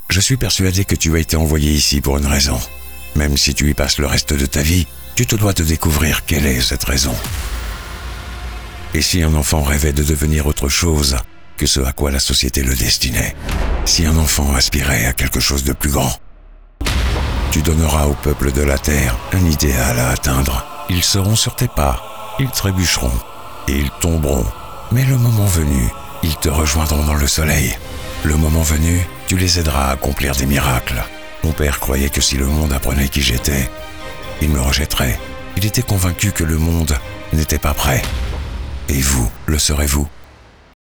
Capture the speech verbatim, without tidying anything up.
Je suis persuadé que tu as été envoyé ici pour une raison. Même si tu y passes le reste de ta vie, tu te dois de découvrir quelle est cette raison. Et si un enfant rêvait de devenir autre chose que ce à quoi la société le destinait, si un enfant aspirait à quelque chose de plus grand, tu donneras au peuple de la terre un idéal à atteindre. Ils seront sur tes pas, ils trébucheront et ils tomberont. Mais le moment venu, ils te rejoindront dans le soleil. Le moment venu, tu les aideras à accomplir des miracles. Mon père croyait que si le monde apprenait qui j'étais, il me rejetterait. Il était convaincu que le monde n'était pas prêt. Et vous, le serez-vous ?